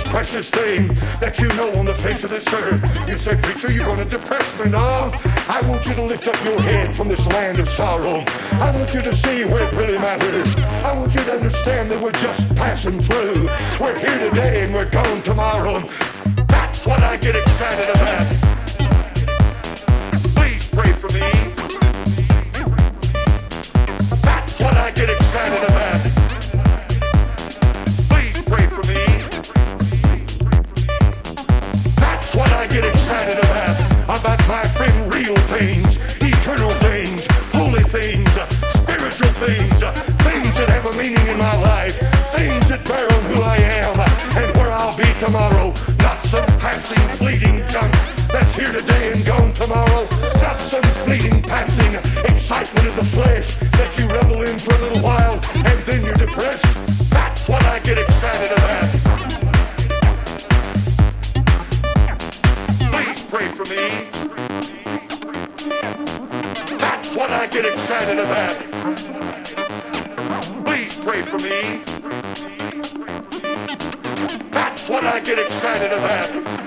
precious thing that you know on the face of this earth. You say, preacher, you're going to depress me. No, I want you to lift up your head from this land of sorrow. I want you to see where it really matters. I want you to understand that we're just passing through. We're here today and we're gone tomorrow. That's what I get excited about. Please pray for me. That's what I get excited about. Please pray for me. That's what I get excited about my friend, real things, eternal things, holy things, spiritual things, things that have a meaning in my life, things that bear on who I am and where I'll be tomorrow. Not some passing, fleeting junk that's here today and gone tomorrow. Not some fleeting, passing excitement of the flesh that you revel in for a little while and then you're depressed. That's what I get excited about. Please pray for me. That's what I get excited about. Please pray for me. That's what I get excited about.